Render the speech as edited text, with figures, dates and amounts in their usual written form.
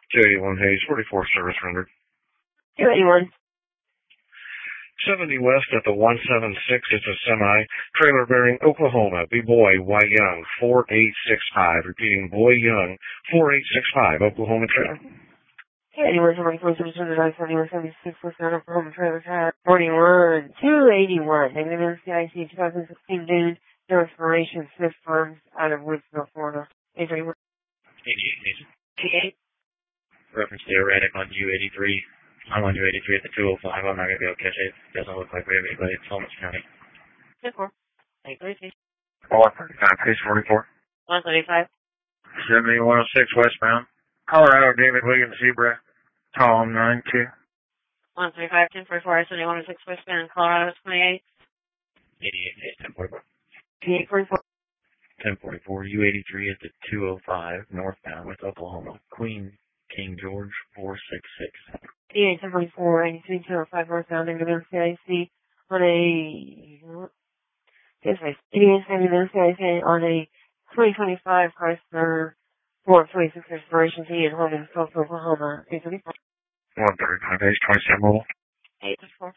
281 Hayes, 44 service rendered. 281. 70 West at the 176, it's a semi, trailer bearing Oklahoma, B-Boy, Y Young, 4865, repeating Boy Young, 4865, Oklahoma trailer. 281, 24, 71, 76, Oklahoma trailer car, 41, 281, negative CIC 2016 Dune, no expiration, Smith Farms, out of Woodsville, Florida. 831. 88. 88. Reference to erratic on U83. I'm on U83 at the 205. I'm not going to be able to catch it. It doesn't look like we have anybody. It's Holmes County. 10-4. 832. 135, Hayes, 44. 135. 7106 westbound, Colorado, David Williams, Zebra, Tom 92. 135, 1044, 7106 westbound, Colorado, 28. 88, 8844. 1044. 1044, U83 at the 205, northbound with Oklahoma. Queen, King George, 466. 88, 1044, 83, 205 northbound, negative CIC on a, this way, 88, negative CIC on a 2025 Chrysler 426 expiration T in Holman, Oklahoma, 834. 135, Hayes, 27 mobile. 834.